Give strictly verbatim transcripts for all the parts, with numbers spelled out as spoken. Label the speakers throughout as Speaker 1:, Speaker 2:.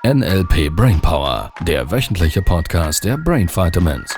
Speaker 1: N L P Brainpower, der wöchentliche Podcast der Brain Vitamins.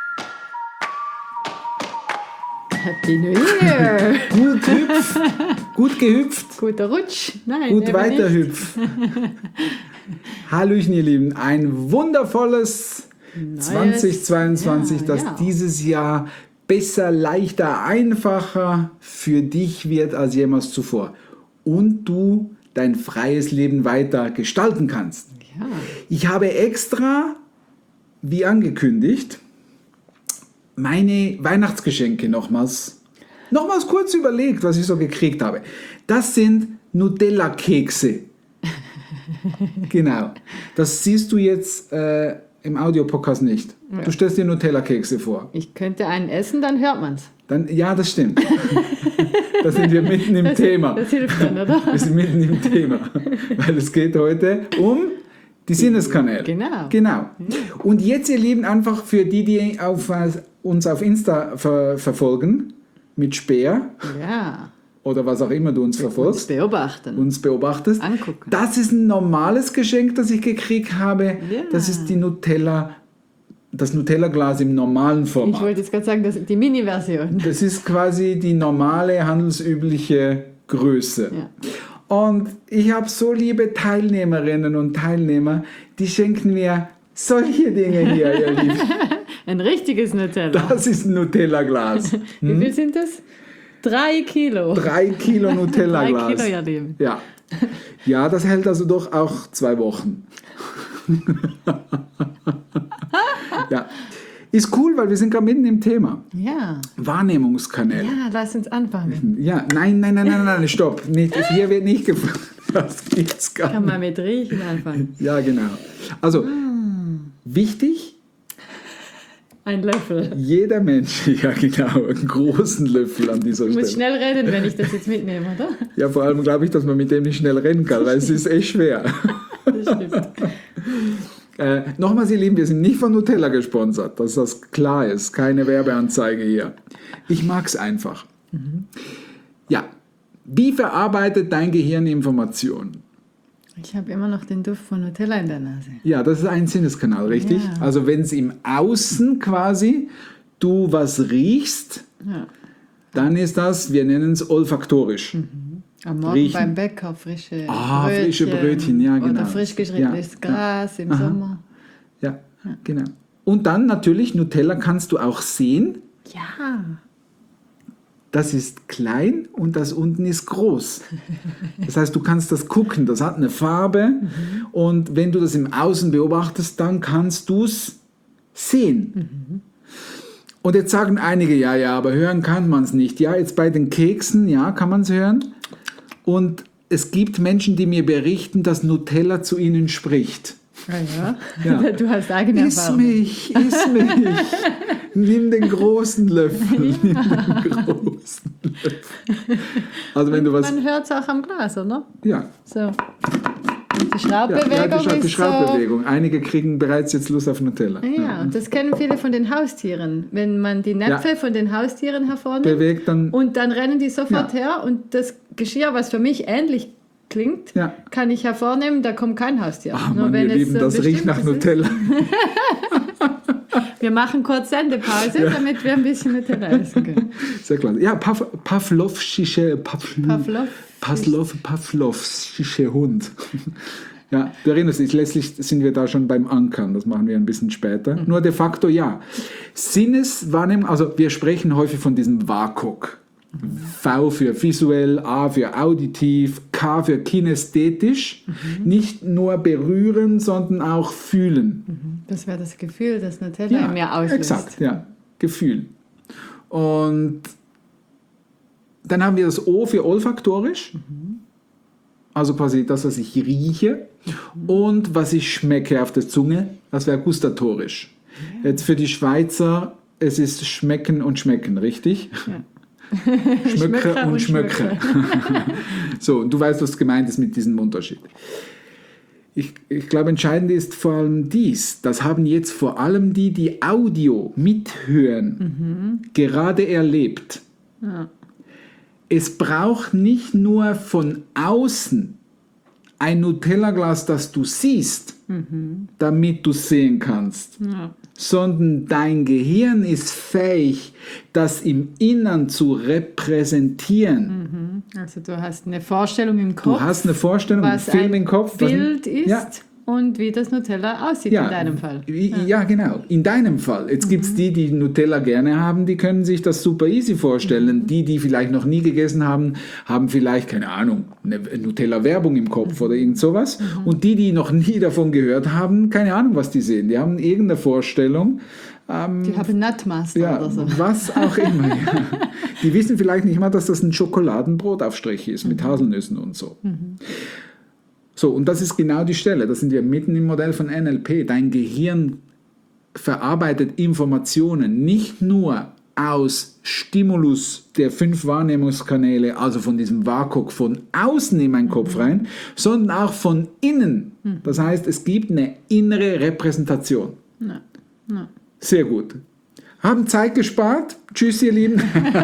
Speaker 2: Happy New Year!
Speaker 3: Gut hüpf, gut gehüpft,
Speaker 2: Guter Rutsch! Nein,
Speaker 3: gut
Speaker 2: eben
Speaker 3: weiter
Speaker 2: nicht.
Speaker 3: hüpf. Hallöchen, ihr Lieben, ein wundervolles
Speaker 2: Neues,
Speaker 3: zweitausendzweiundzwanzig,
Speaker 2: ja,
Speaker 3: das
Speaker 2: ja.
Speaker 3: dieses Jahr besser, leichter, einfacher für dich wird als jemals zuvor. Und du dein freies Leben weiter gestalten kannst.
Speaker 2: Ja.
Speaker 3: Ich habe extra, wie angekündigt, meine Weihnachtsgeschenke nochmals, nochmals kurz überlegt, was ich so gekriegt habe. Das sind Nutella-Kekse. Genau. Das siehst du jetzt äh, im Audiopodcast nicht.
Speaker 2: Ja.
Speaker 3: Du stellst dir Nutella-Kekse vor.
Speaker 2: Ich könnte einen essen, dann hört man's.
Speaker 3: Dann, ja, das stimmt. Da sind wir mitten im
Speaker 2: Das,
Speaker 3: Thema.
Speaker 2: das hilft dann, oder?
Speaker 3: Wir sind mitten im Thema. Weil es geht heute um die Sinneskanäle.
Speaker 2: Genau.
Speaker 3: Genau. Und jetzt, ihr Lieben, einfach für die, die auf, äh, uns auf Insta ver- verfolgen, mit Speer
Speaker 2: Ja.
Speaker 3: oder was auch immer du uns
Speaker 2: Uns
Speaker 3: verfolgst,
Speaker 2: beobachten.
Speaker 3: uns beobachtest.
Speaker 2: Angucken.
Speaker 3: Das ist ein normales Geschenk, das ich gekriegt habe.
Speaker 2: Ja.
Speaker 3: Das ist die Nutella, das Nutella-Glas im normalen
Speaker 2: Ich
Speaker 3: Format.
Speaker 2: wollte jetzt gerade sagen, das ist die Mini-Version.
Speaker 3: Das ist quasi die normale, handelsübliche Größe.
Speaker 2: Ja.
Speaker 3: Und ich habe so liebe Teilnehmerinnen und Teilnehmer, die schenken mir solche Dinge hier, ihr Lieben.
Speaker 2: Ein richtiges Nutella.
Speaker 3: Das ist ein Nutella-Glas.
Speaker 2: Wie viel sind das? Drei Kilo.
Speaker 3: Drei Kilo
Speaker 2: Drei
Speaker 3: Nutella-Glas.
Speaker 2: Kilo, ja, Lieben.
Speaker 3: Ja. Ja, das hält also doch auch zwei Wochen. Ja. Ist cool, weil wir sind gerade mitten im Thema.
Speaker 2: Ja.
Speaker 3: Wahrnehmungskanäle.
Speaker 2: Ja, lass uns anfangen.
Speaker 3: Ja, nein, nein, nein, nein, nein, stopp. Nicht, hier wird nicht gefragt. Das gibt's gar
Speaker 2: Kann
Speaker 3: nicht.
Speaker 2: man mit Riechen anfangen.
Speaker 3: Ja, genau. Also, wichtig,
Speaker 2: Ein Löffel.
Speaker 3: jeder Mensch, ja genau, einen großen Löffel an dieser
Speaker 2: Ich muss
Speaker 3: Stelle.
Speaker 2: schnell reden, wenn ich das jetzt mitnehme, oder?
Speaker 3: Ja, vor allem glaube ich, dass man mit dem nicht schnell rennen kann, weil es ist echt schwer.
Speaker 2: Das stimmt.
Speaker 3: Äh, nochmals, ihr Lieben, wir sind nicht von Nutella gesponsert, dass das klar ist. Keine Werbeanzeige hier. Ich mag es einfach. Ja, wie verarbeitet dein Gehirn Informationen?
Speaker 2: Ich habe immer noch den Duft von Nutella in der Nase.
Speaker 3: Ja, das ist ein Sinneskanal, richtig?
Speaker 2: Ja.
Speaker 3: Also wenn es im Außen quasi du was riechst,
Speaker 2: Ja.
Speaker 3: dann ist das, wir nennen es olfaktorisch.
Speaker 2: Am Morgen
Speaker 3: Riechen.
Speaker 2: beim Bäcker frische
Speaker 3: Ah,
Speaker 2: Brötchen.
Speaker 3: frische Brötchen, ja, genau.
Speaker 2: Oder frisch geschnittenes
Speaker 3: Ja.
Speaker 2: Gras im
Speaker 3: Aha.
Speaker 2: Sommer.
Speaker 3: Ja, genau. Und dann natürlich, Nutella kannst du auch sehen.
Speaker 2: Ja.
Speaker 3: Das ist klein und das unten ist groß. Das heißt, du kannst das gucken, das hat eine Farbe und wenn du das im Außen beobachtest, dann kannst du es sehen. Und jetzt sagen einige, ja, ja, aber hören kann man es nicht. Ja, jetzt bei den Keksen, ja, kann man es hören. Und es gibt Menschen, die mir berichten, dass Nutella zu ihnen spricht.
Speaker 2: Ah,
Speaker 3: Ja.
Speaker 2: ja. Du hast eigene
Speaker 3: Iss
Speaker 2: Erfahrung.
Speaker 3: mich, iss mich. Nimm den großen Löffel. Nimm den großen Löffel. Also wenn du was...
Speaker 2: Man hört es auch am Glas, oder?
Speaker 3: Ja,
Speaker 2: So. Und die
Speaker 3: ja,
Speaker 2: Schraubbewegung
Speaker 3: ja die, Schra- die
Speaker 2: ist
Speaker 3: Schraubbewegung. Einige kriegen bereits jetzt Lust auf Nutella.
Speaker 2: so... Ja, und das kennen viele von den Haustieren. Wenn man die Näpfe
Speaker 3: Ja.
Speaker 2: von den Haustieren hervornimmt
Speaker 3: Bewegt dann...
Speaker 2: und dann rennen die sofort
Speaker 3: Ja.
Speaker 2: her und das Geschirr, was für mich ähnlich klingt,
Speaker 3: Ja.
Speaker 2: kann ich hervornehmen, da kommt kein Haustier.
Speaker 3: Ach
Speaker 2: Nur
Speaker 3: Mann,
Speaker 2: wenn
Speaker 3: ihr
Speaker 2: es
Speaker 3: Lieben,
Speaker 2: so
Speaker 3: das riecht nach
Speaker 2: bestimmtes ist.
Speaker 3: Nutella.
Speaker 2: Wir machen kurz Sendepause, damit wir ein bisschen Nutella essen können.
Speaker 3: Sehr klar. Ja, Pav Pavlovsche... Pav
Speaker 2: Pavlov.
Speaker 3: Pavlov, Pavlovsche Hund. Ja, du erinnerst dich, letztlich sind wir da schon beim Ankern, das machen wir ein bisschen später. Nur de facto ja. Sinneswahrnehmung, also wir sprechen häufig von diesem W A K O K. V für visuell, A für auditiv, K für kinästhetisch. Nicht nur berühren, sondern auch fühlen.
Speaker 2: Das wäre das Gefühl, das Nutella in mir auslöst.
Speaker 3: Exakt, ja. Gefühl. Und dann haben wir das O für olfaktorisch. Also quasi das, was ich rieche. Und was ich schmecke auf der Zunge, das wäre gustatorisch. Jetzt für die Schweizer, es ist schmecken und schmecken, richtig?
Speaker 2: Ja.
Speaker 3: Schmöcke
Speaker 2: Schmöcke
Speaker 3: und
Speaker 2: und
Speaker 3: Schmöcke. So, und du weißt, was gemeint ist mit diesem Unterschied. Ich, ich glaube, entscheidend ist vor allem dies. Das haben jetzt vor allem die, die Audio mithören, mhm. gerade erlebt.
Speaker 2: Ja.
Speaker 3: Es braucht nicht nur von außen ein Nutella-Glas, das du siehst, mhm. damit du es sehen kannst, ja. sondern dein Gehirn ist fähig, das im Innern zu repräsentieren.
Speaker 2: Mhm. Also du hast eine Vorstellung im Kopf.
Speaker 3: Du hast eine Vorstellung, einen Film im Kopf.
Speaker 2: Bild
Speaker 3: was,
Speaker 2: ist
Speaker 3: ja.
Speaker 2: und wie das Nutella aussieht
Speaker 3: ja,
Speaker 2: in deinem Fall.
Speaker 3: Ja, ja genau. In deinem Fall. Jetzt mhm. gibt es die, die Nutella gerne haben, die können sich das super easy vorstellen. Mhm. Die, die vielleicht noch nie gegessen haben, haben vielleicht, keine Ahnung, eine Nutella-Werbung im Kopf mhm. oder irgend sowas. Mhm. Und die, die noch nie davon gehört haben, keine Ahnung, was die sehen. Die haben irgendeine Vorstellung. Ähm,
Speaker 2: die haben Nutmaster
Speaker 3: ja,
Speaker 2: oder so.
Speaker 3: Was auch immer. Ja. Die wissen vielleicht nicht mal, dass das ein Schokoladenbrotaufstrich ist mit mhm. Haselnüssen und so. Mhm. So, und das ist genau die Stelle, da sind wir mitten im Modell von N L P. Dein Gehirn verarbeitet Informationen nicht nur aus Stimulus der fünf Wahrnehmungskanäle, also von diesem W A K O K von außen in meinen Kopf rein, sondern auch von innen. Das heißt, es gibt eine innere Repräsentation.
Speaker 2: Ja. Ja.
Speaker 3: Sehr gut. Haben Zeit gespart. Tschüss, ihr Lieben.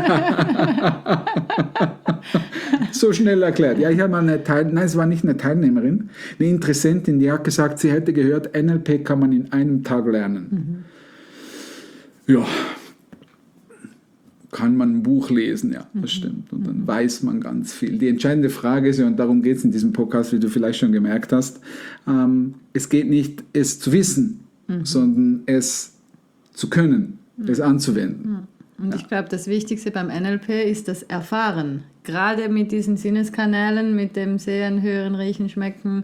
Speaker 3: So schnell erklärt. Ja, ich habe mal eine Teil, nein, es war nicht eine Teilnehmerin, eine Interessentin, die hat gesagt, sie hätte gehört, N L P kann man in einem Tag lernen. Mhm. Ja, kann man ein Buch lesen, ja, das mhm. stimmt. Und dann weiß man ganz viel. Die entscheidende Frage ist, und darum geht es in diesem Podcast, wie du vielleicht schon gemerkt hast, ähm, es geht nicht, es zu wissen, mhm. sondern es zu können, mhm. es anzuwenden.
Speaker 2: Mhm. Und ja. ich glaube, das Wichtigste beim N L P ist das Erfahren. Gerade mit diesen Sinneskanälen, mit dem Sehen, Hören, Riechen, Schmecken.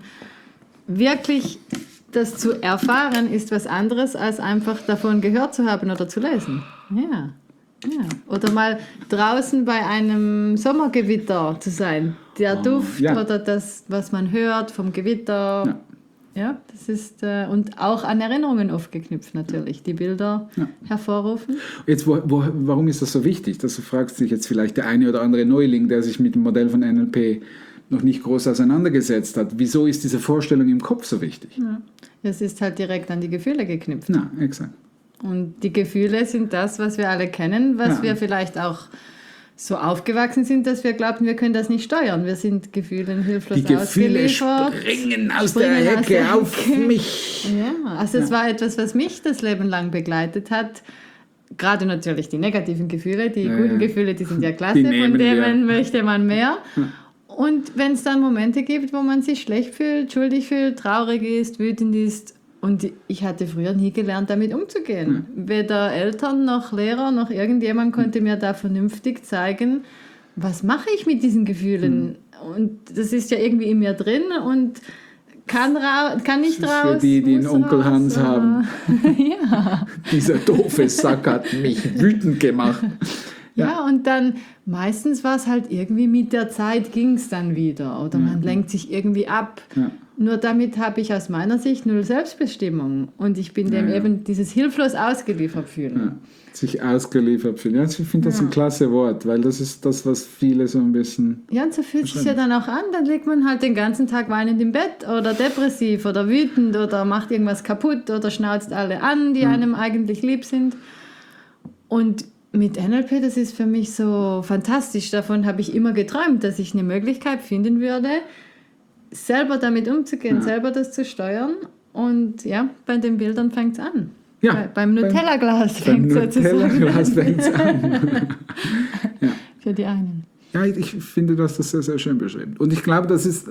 Speaker 2: Wirklich das zu erfahren ist was anderes, als einfach davon gehört zu haben oder zu lesen. Ja. Ja. Oder mal draußen bei einem Sommergewitter zu sein. Der oh, Duft ja. oder das, was man hört vom Gewitter. Ja. Ja, das ist, äh, und auch an Erinnerungen oft geknüpft natürlich, die Bilder ja. hervorrufen.
Speaker 3: Jetzt, wo, wo, warum ist das so wichtig? Das fragt sich jetzt vielleicht der eine oder andere Neuling, der sich mit dem Modell von N L P noch nicht groß auseinandergesetzt hat. Wieso ist diese Vorstellung im Kopf so wichtig?
Speaker 2: Ja. Es ist halt direkt an die Gefühle geknüpft.
Speaker 3: Ja, exakt.
Speaker 2: Und die Gefühle sind das, was wir alle kennen, was ja. wir vielleicht auch so aufgewachsen sind, dass wir glaubten, wir können das nicht steuern. Wir sind Gefühlen hilflos
Speaker 3: ausgeliefert. Die Gefühle springen aus springen der Hecke aus der auf Hecke. mich.
Speaker 2: Ja, also ja. es war etwas, was mich das Leben lang begleitet hat. Gerade natürlich die negativen Gefühle. Die ja, guten ja. Gefühle, die sind ja klasse, von denen wir. möchte man mehr. Ja. Und wenn es dann Momente gibt, wo man sich schlecht fühlt, schuldig fühlt, traurig ist, wütend ist, und ich hatte früher nie gelernt, damit umzugehen. Mhm. Weder Eltern noch Lehrer noch irgendjemand konnte mir da vernünftig zeigen, was mache ich mit diesen Gefühlen. Mhm. Und das ist ja irgendwie in mir drin und kann, ra- kann nicht raus.
Speaker 3: Für die, die einen Onkel raus, Hans oder? haben.
Speaker 2: Ja.
Speaker 3: Dieser doofe Sack hat mich wütend gemacht.
Speaker 2: Ja. ja, und dann meistens war es halt irgendwie mit der Zeit ging es dann wieder oder man mhm. lenkt sich irgendwie ab. Ja. Nur damit habe ich aus meiner Sicht null Selbstbestimmung und ich bin dem ja, ja. eben dieses hilflos ausgeliefert fühlen.
Speaker 3: Ja, sich ausgeliefert fühlen. Ja, ich finde das ja. ein klasse Wort, weil das ist das, was viele so ein bisschen...
Speaker 2: Ja, und so fühlt es sich ja dann auch an. Dann liegt man halt den ganzen Tag weinend im Bett oder depressiv oder wütend oder macht irgendwas kaputt oder schnauzt alle an, die ja. einem eigentlich lieb sind. Und mit N L P, das ist für mich so fantastisch. Davon habe ich immer geträumt, dass ich eine Möglichkeit finden würde, selber damit umzugehen, ja. selber das zu steuern. Und ja, bei den Bildern fängt es an.
Speaker 3: Ja,
Speaker 2: bei, beim Nutella-Glas fängt es sozusagen an.
Speaker 3: Nutella-Glas fängt es an. Ja.
Speaker 2: Für die einen.
Speaker 3: Ja, ich finde, du hast das sehr, sehr schön beschrieben. Und ich glaube, das ist,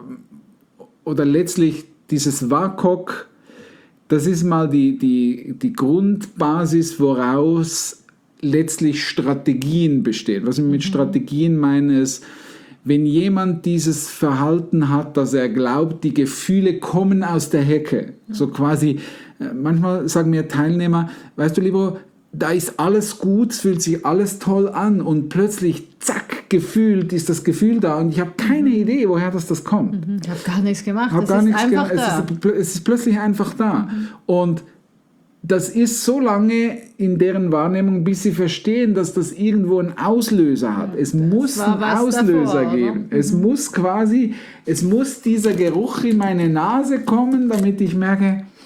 Speaker 3: oder letztlich dieses W A K O K, das ist mal die, die, die Grundbasis, woraus letztlich Strategien bestehen. Was ich mit mhm. Strategien meine, ist, wenn jemand dieses Verhalten hat, dass er glaubt, die Gefühle kommen aus der Hecke, so quasi, manchmal sagen mir Teilnehmer, weißt du, lieber, da ist alles gut, es fühlt sich alles toll an und plötzlich, zack, gefühlt ist das Gefühl da und ich habe keine mhm. Idee, woher das, das kommt.
Speaker 2: Mhm. Ich habe gar nichts gemacht,
Speaker 3: hab
Speaker 2: es
Speaker 3: gar
Speaker 2: ist
Speaker 3: nichts
Speaker 2: einfach
Speaker 3: ge-
Speaker 2: da.
Speaker 3: Es ist, es ist plötzlich einfach da. Mhm. Und das ist so lange in deren Wahrnehmung, bis sie verstehen, dass das irgendwo einen Auslöser hat. Es das muss einen Auslöser davor, geben. Oder? Es mhm. muss quasi, es muss dieser Geruch in meine Nase kommen, damit ich merke,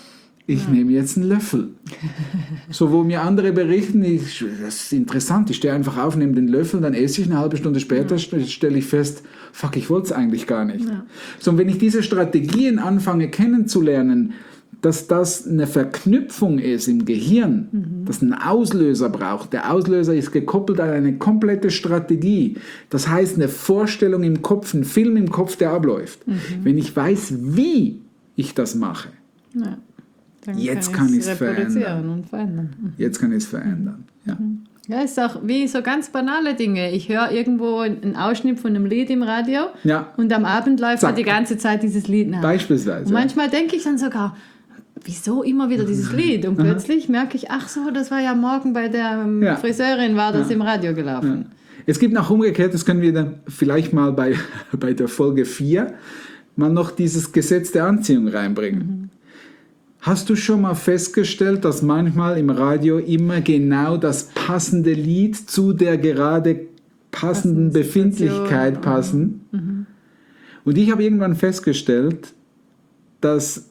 Speaker 3: ich ja. nehme jetzt einen Löffel. So, wo mir andere berichten, ich, das ist interessant, ich stehe einfach auf, nehme den Löffel, dann esse ich eine halbe Stunde später, ja. stelle ich fest, fuck, ich wollte es eigentlich gar nicht. Ja. So, und wenn ich diese Strategien anfange kennenzulernen, dass das eine Verknüpfung ist im Gehirn, mhm. das einen Auslöser braucht. Der Auslöser ist gekoppelt an eine komplette Strategie. Das heißt, eine Vorstellung im Kopf, ein Film im Kopf, der abläuft. Mhm. Wenn ich weiß, wie ich das mache,
Speaker 2: ja, dann
Speaker 3: jetzt
Speaker 2: kann
Speaker 3: kann ich es
Speaker 2: verändern. Und verändern.
Speaker 3: Mhm. Jetzt kann ich es verändern. Ja.
Speaker 2: Mhm. Ja, ist auch wie so ganz banale Dinge. Ich höre irgendwo einen Ausschnitt von einem Lied im Radio
Speaker 3: ja.
Speaker 2: und am Abend läuft
Speaker 3: Zack.
Speaker 2: die ganze Zeit dieses Lied nach.
Speaker 3: Beispielsweise.
Speaker 2: Und manchmal denke ich dann sogar, wieso immer wieder dieses Lied? Und plötzlich merke ich, ach so, das war ja morgen bei der ähm, ja. Friseurin, war das ja. im Radio gelaufen.
Speaker 3: Ja. Es gibt noch umgekehrt, das können wir dann vielleicht mal bei, bei der Folge vier mal noch dieses Gesetz der Anziehung reinbringen. Mhm. Hast du schon mal festgestellt, dass manchmal im Radio immer genau das passende Lied zu der gerade passenden Befindlichkeit passen? Mhm. Und ich habe irgendwann festgestellt, dass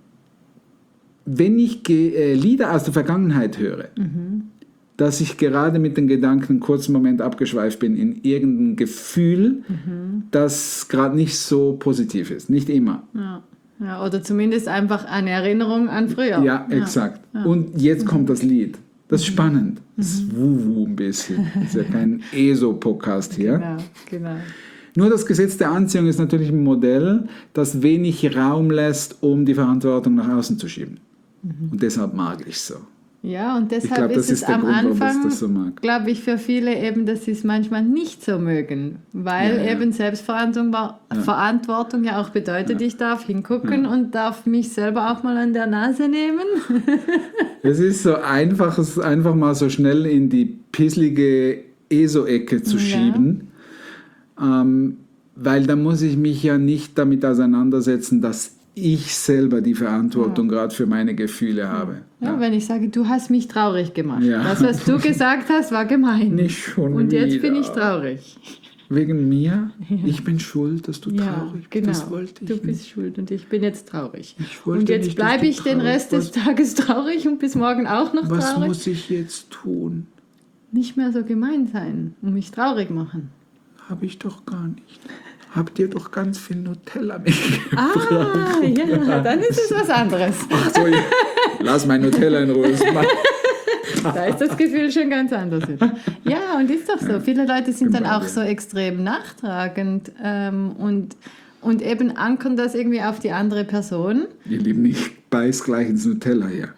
Speaker 3: wenn ich Ge- äh, Lieder aus der Vergangenheit höre, mhm. dass ich gerade mit den Gedanken einen kurzen Moment abgeschweift bin in irgendein Gefühl, mhm. das gerade nicht so positiv ist. Nicht immer.
Speaker 2: Ja. Ja, oder zumindest einfach eine Erinnerung an früher.
Speaker 3: Ja, exakt. Ja. Und jetzt kommt das Lied. Das ist spannend. Das ist wuhu ein bisschen. Das ist ja kein E S O-Podcast hier.
Speaker 2: Genau, genau.
Speaker 3: Nur das Gesetz der Anziehung ist natürlich ein Modell, das wenig Raum lässt, um die Verantwortung nach außen zu schieben. Mhm. Und deshalb mag ich es so.
Speaker 2: Ja, und deshalb
Speaker 3: glaub,
Speaker 2: ist es
Speaker 3: ist
Speaker 2: am
Speaker 3: Grund,
Speaker 2: Anfang,
Speaker 3: so
Speaker 2: glaube ich, für viele eben, dass sie es manchmal nicht so mögen, weil ja, ja. eben Selbstverantwortung war, ja. Verantwortung ja auch bedeutet, ja. ich darf hingucken ja. und darf mich selber auch mal an der Nase nehmen.
Speaker 3: Es ist so einfach, es einfach mal so schnell in die pisslige E S O-Ecke zu schieben, ja. ähm, weil da muss ich mich ja nicht damit auseinandersetzen, dass ich selber die Verantwortung ja. gerade für meine Gefühle habe.
Speaker 2: Ja, ja, wenn ich sage, du hast mich traurig gemacht.
Speaker 3: Ja.
Speaker 2: Das, was du gesagt hast, war gemein.
Speaker 3: Nicht schon
Speaker 2: Und jetzt
Speaker 3: wieder.
Speaker 2: bin ich traurig.
Speaker 3: Wegen mir?
Speaker 2: Ja.
Speaker 3: Ich bin schuld, dass du
Speaker 2: ja,
Speaker 3: traurig bist.
Speaker 2: Genau.
Speaker 3: Das wollte ich
Speaker 2: du
Speaker 3: nicht.
Speaker 2: bist schuld und ich bin jetzt traurig.
Speaker 3: Ich wollte
Speaker 2: und jetzt
Speaker 3: nicht,
Speaker 2: bleibe ich den Rest
Speaker 3: warst.
Speaker 2: des Tages traurig und bis morgen auch noch
Speaker 3: Was
Speaker 2: traurig.
Speaker 3: Was muss ich jetzt tun?
Speaker 2: Nicht mehr so gemein sein und mich traurig machen.
Speaker 3: Habe ich doch gar nicht. Habt ihr doch ganz viel Nutella mitgebracht.
Speaker 2: Ah, ja, dann ist es was anderes.
Speaker 3: Ach so, lass mein Nutella in Ruhe.
Speaker 2: Da ist das Gefühl schon ganz anders. Ja, und ist doch so. Viele Leute sind dann auch so extrem nachtragend ähm, und, und eben ankern das irgendwie auf die andere Person.
Speaker 3: Ihr Lieben, ich beiß gleich ins Nutella hier.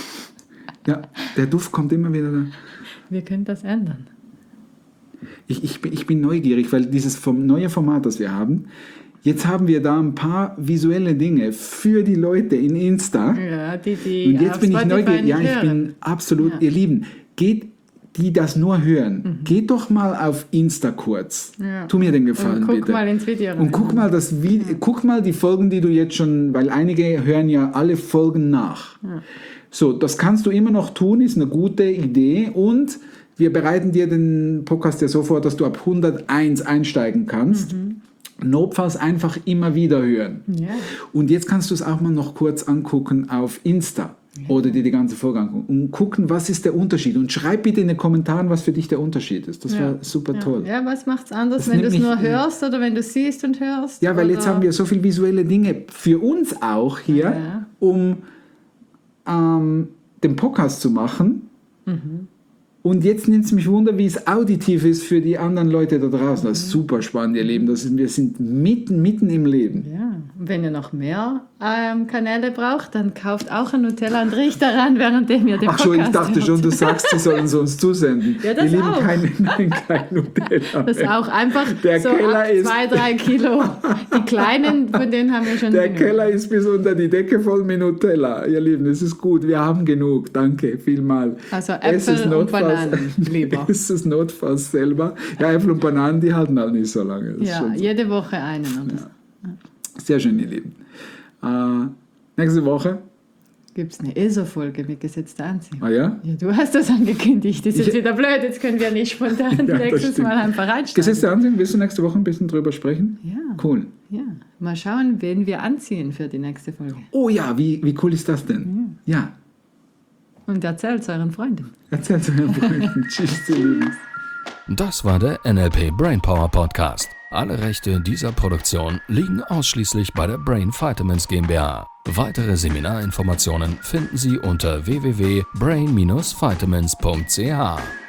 Speaker 3: Ja, der Duft kommt immer wieder da.
Speaker 2: Wir können das ändern.
Speaker 3: Ich, ich, bin, ich bin neugierig, weil dieses vom, neue Format, das wir haben, jetzt haben wir da ein paar visuelle Dinge für die Leute in Insta.
Speaker 2: Ja, die, die
Speaker 3: Und jetzt bin ich neugierig. Ja, ich
Speaker 2: hören.
Speaker 3: bin absolut,
Speaker 2: ja.
Speaker 3: ihr Lieben, geht, die das nur hören, mhm. geht doch mal auf Insta kurz. Ja. Tu mir den Gefallen,
Speaker 2: und guck
Speaker 3: bitte.
Speaker 2: mal ins Video rein.
Speaker 3: Und guck mal, das Video, ja. guck mal die Folgen, die du jetzt schon, weil einige hören ja alle Folgen nach. Ja. So, das kannst du immer noch tun, ist eine gute Idee und wir bereiten dir den Podcast ja so vor, dass du ab hunderteins einsteigen kannst. Mhm. Notfalls einfach immer wieder hören.
Speaker 2: Ja.
Speaker 3: Und jetzt kannst du es auch mal noch kurz angucken auf Insta ja. oder dir die ganze Folge angucken und gucken, was ist der Unterschied. Und schreib bitte in den Kommentaren, was für dich der Unterschied ist. Das ja. wäre super
Speaker 2: ja.
Speaker 3: toll.
Speaker 2: Ja, was macht es anders,
Speaker 3: das
Speaker 2: wenn du es nur
Speaker 3: mich,
Speaker 2: hörst oder wenn du siehst und hörst?
Speaker 3: Ja, weil
Speaker 2: oder?
Speaker 3: jetzt haben wir so viele visuelle Dinge für uns auch hier,
Speaker 2: ja.
Speaker 3: um ähm, den Podcast zu machen.
Speaker 2: Mhm.
Speaker 3: Und jetzt nimmt es mich Wunder, wie es auditiv ist für die anderen Leute da draußen. Das ist super spannend, ihr Leben. Das ist, wir sind mitten, mitten im Leben.
Speaker 2: Ja, und wenn ihr noch mehr ähm, Kanäle braucht, dann kauft auch ein Nutella und riecht daran, während ihr den
Speaker 3: Ach so, ich dachte
Speaker 2: hört.
Speaker 3: schon, du sagst, sie sollen es uns zusenden.
Speaker 2: Ja, das
Speaker 3: ihr Lieben,
Speaker 2: auch.
Speaker 3: Kein, nein, kein Nutella.
Speaker 2: Das ist auch einfach
Speaker 3: der
Speaker 2: so
Speaker 3: Keller
Speaker 2: ab
Speaker 3: ist
Speaker 2: zwei, drei Kilo. Die kleinen, von denen haben wir schon
Speaker 3: Der
Speaker 2: genug.
Speaker 3: Keller ist bis unter die Decke voll mit Nutella. Ihr Lieben, es ist gut. Wir haben genug. Danke, vielmal.
Speaker 2: Also Äpfel und Bananen lieber.
Speaker 3: Ist es notfalls selber? Ja, Äpfel und Bananen, die halten halt nicht so lange. Das
Speaker 2: Ja,
Speaker 3: so.
Speaker 2: jede Woche einen. Oder
Speaker 3: Ja. Sehr schön, ihr Lieben. Äh, nächste Woche.
Speaker 2: Gibt es eine E S O-Folge mit gesetzter Anziehung?
Speaker 3: Ah ja?
Speaker 2: Ja, du hast das angekündigt. Das ist jetzt
Speaker 3: Ich-
Speaker 2: wieder blöd. Jetzt können wir nicht spontan
Speaker 3: Ja, das
Speaker 2: nächstes
Speaker 3: stimmt.
Speaker 2: Mal einfach reinsteigen.
Speaker 3: Gesetz der Anziehung, willst du nächste Woche ein bisschen drüber sprechen?
Speaker 2: Ja.
Speaker 3: Cool.
Speaker 2: Ja, mal schauen, wen wir anziehen für die nächste Folge.
Speaker 3: Oh ja, wie, wie cool ist das denn?
Speaker 2: Ja.
Speaker 3: Ja,
Speaker 2: Und erzählt es euren Freunden.
Speaker 3: erzähl's euren Freunden. Tschüss, ihr Lieben.
Speaker 1: Das war der N L P Brainpower Podcast. Alle Rechte dieser Produktion liegen ausschließlich bei der Brain Vitamins GmbH. Weitere Seminarinformationen finden Sie unter w w w punkt brain dash vitamins punkt c h.